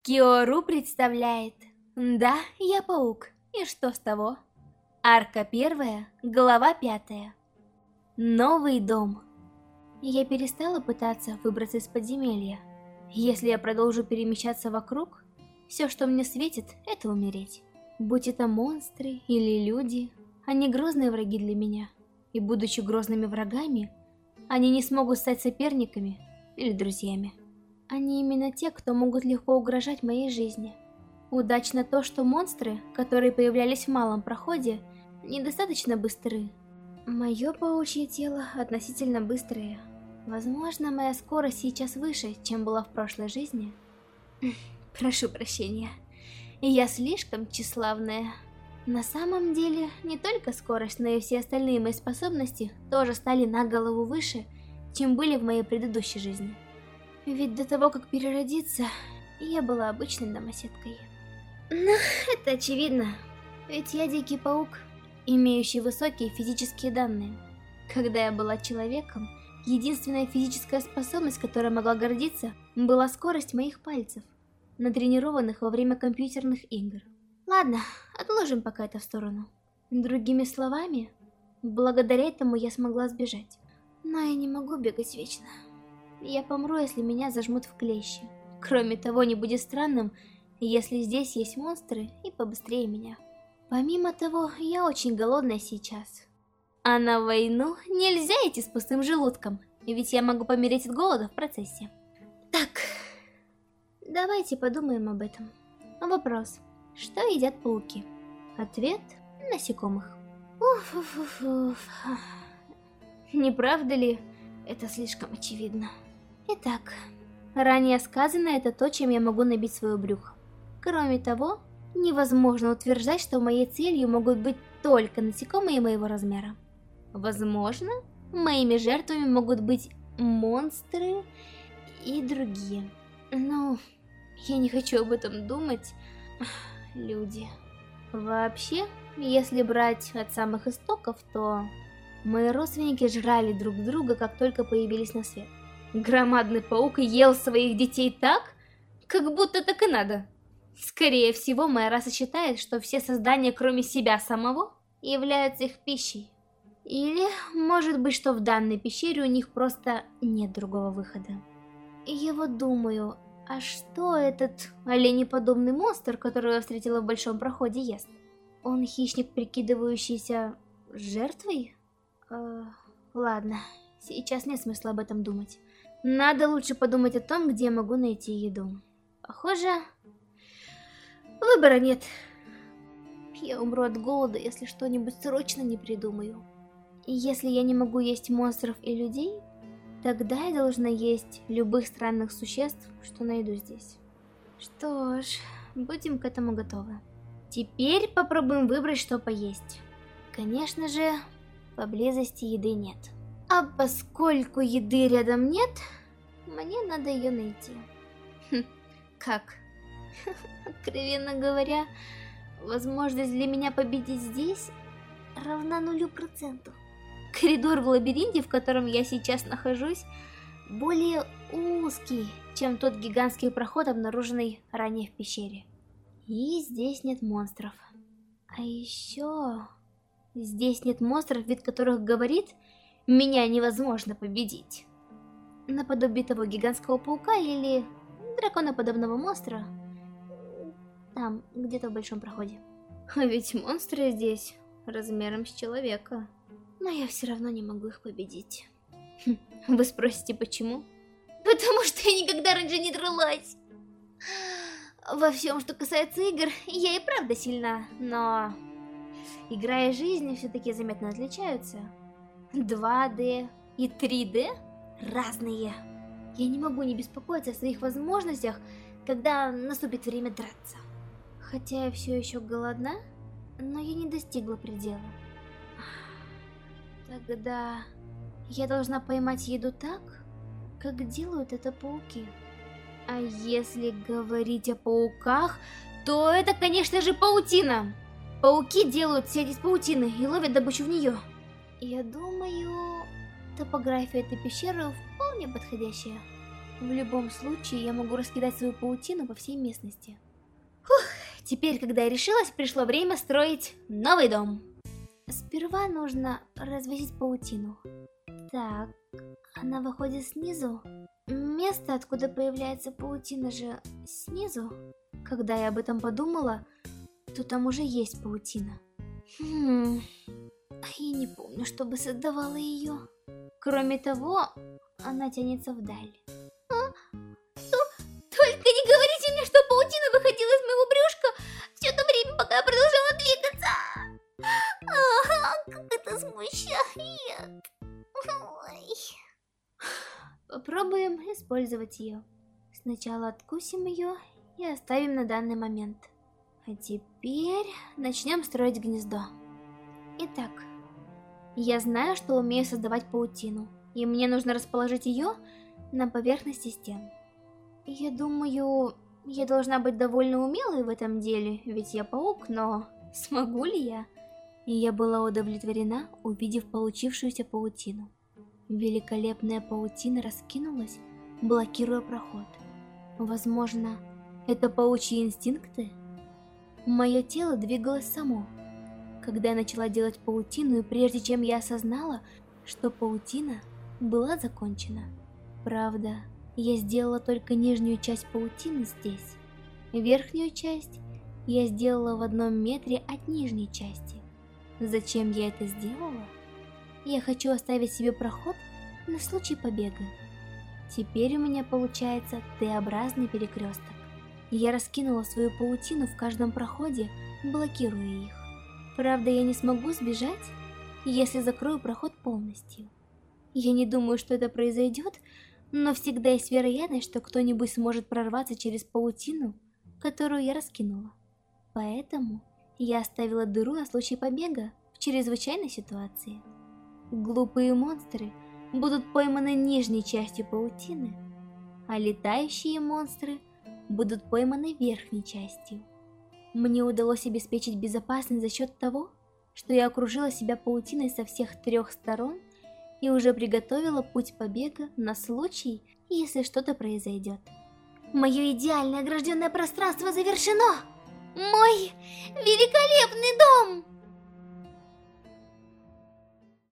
Киору представляет. Да, я паук. И что с того? Арка 1, глава 5. Новый дом. Я перестала пытаться выбраться из подземелья. Если я продолжу перемещаться вокруг, все, что мне светит, это умереть. Будь это монстры или люди, они грозные враги для меня. И будучи грозными врагами, они не смогут стать соперниками или друзьями. Они именно те, кто могут легко угрожать моей жизни. Удачно то, что монстры, которые появлялись в малом проходе, недостаточно быстры. Мое паучье тело относительно быстрое. Возможно, моя скорость сейчас выше, чем была в прошлой жизни. Прошу прощения. Я слишком тщеславная. На самом деле, не только скорость, но и все остальные мои способности тоже стали на голову выше, чем были в моей предыдущей жизни. Ведь до того, как переродиться, я была обычной домоседкой. Но это очевидно, ведь я дикий паук, имеющий высокие физические данные. Когда я была человеком, единственная физическая способность, которой могла гордиться, была скорость моих пальцев, натренированных во время компьютерных игр. Ладно, отложим пока это в сторону. Другими словами, благодаря этому я смогла сбежать. Но я не могу бегать вечно. Я помру, если меня зажмут в клещи. Кроме того, не будет странным, если здесь есть монстры и побыстрее меня. Помимо того, я очень голодная сейчас. А на войну нельзя идти с пустым желудком, ведь я могу помереть от голода в процессе. Так, давайте подумаем об этом. Вопрос. Что едят пауки? Ответ – насекомых. Уф. Не правда ли? Это слишком очевидно. Итак, ранее сказанное это то, чем я могу набить свое брюхо. Кроме того, невозможно утверждать, что моей целью могут быть только насекомые моего размера. Возможно, моими жертвами могут быть монстры и другие. Но я не хочу об этом думать. Люди. Вообще, если брать от самых истоков, то мои родственники жрали друг друга, как только появились на свет. Громадный паук ел своих детей так, как будто так и надо. Скорее всего, моя раса считает, что все создания, кроме себя самого, являются их пищей. Или, может быть, что в данной пещере у них просто нет другого выхода. И я вот думаю, а что этот оленеподобный монстр, которого я встретила в большом проходе, ест? Он хищник, прикидывающийся жертвой? Ладно, сейчас нет смысла об этом думать. Надо лучше подумать о том, где я могу найти еду. Похоже, выбора нет. Я умру от голода, если что-нибудь срочно не придумаю. И если я не могу есть монстров и людей, тогда я должна есть любых странных существ, что найду здесь. Что ж, будем к этому готовы. Теперь попробуем выбрать, что поесть. Конечно же, поблизости еды нет. А поскольку еды рядом нет, мне надо ее найти. Как? Откровенно говоря, возможность для меня победить здесь равна 0%. Коридор в лабиринте, в котором я сейчас нахожусь, более узкий, чем тот гигантский проход, обнаруженный ранее в пещере. И здесь нет монстров. А еще здесь нет монстров, вид которых говорит, меня невозможно победить. Наподобие того гигантского паука или драконоподобного монстра, там, где-то в большом проходе. А ведь монстры здесь размером с человека. Но я все равно не могу их победить. Вы спросите, почему? Потому что я никогда раньше не дралась. Во всем, что касается игр, я и правда сильна, но игра и жизнь все-таки заметно отличаются. 2D и 3D разные. Я не могу не беспокоиться о своих возможностях, когда наступит время драться. Хотя я все еще голодна, но я не достигла предела. Тогда я должна поймать еду так, как делают это пауки. А если говорить о пауках, то это, конечно же, паутина. Пауки делают сеть из паутины и ловят добычу в нее. Я думаю, топография этой пещеры вполне подходящая. В любом случае, я могу раскидать свою паутину по всей местности. Теперь, когда я решилась, пришло время строить новый дом. Сперва нужно развесить паутину. Так, она выходит снизу. Место, откуда появляется паутина, же снизу. Когда я об этом подумала, то там уже есть паутина. Я не помню, чтобы создавала ее. Кроме того, она тянется вдаль. Только не говорите мне, что паутина выходила из моего брюшка все то время, пока я продолжала двигаться. Как это смущает. Попробуем использовать ее. Сначала откусим ее и оставим на данный момент. А теперь начнем строить гнездо. Итак, я знаю, что умею создавать паутину, и мне нужно расположить ее на поверхности стен. Я думаю, я должна быть довольно умелой в этом деле, ведь я паук, но смогу ли я? И я была удовлетворена, увидев получившуюся паутину. Великолепная паутина раскинулась, блокируя проход. Возможно, это паучьи инстинкты? Мое тело двигалось само. Когда я начала делать паутину, и прежде чем я осознала, что паутина была закончена. Правда, я сделала только нижнюю часть паутины здесь. Верхнюю часть я сделала в 1 метре от нижней части. Зачем я это сделала? Я хочу оставить себе проход на случай побега. Теперь у меня получается Т-образный перекресток. Я раскинула свою паутину в каждом проходе, блокируя их. Правда, я не смогу сбежать, если закрою проход полностью. Я не думаю, что это произойдет, но всегда есть вероятность, что кто-нибудь сможет прорваться через паутину, которую я раскинула. Поэтому я оставила дыру на случай побега в чрезвычайной ситуации. Глупые монстры будут пойманы нижней частью паутины, а летающие монстры будут пойманы верхней частью. Мне удалось обеспечить безопасность за счет того, что я окружила себя паутиной со всех 3 сторон и уже приготовила путь побега на случай, если что-то произойдет. Мое идеальное огражденное пространство завершено! Мой великолепный дом!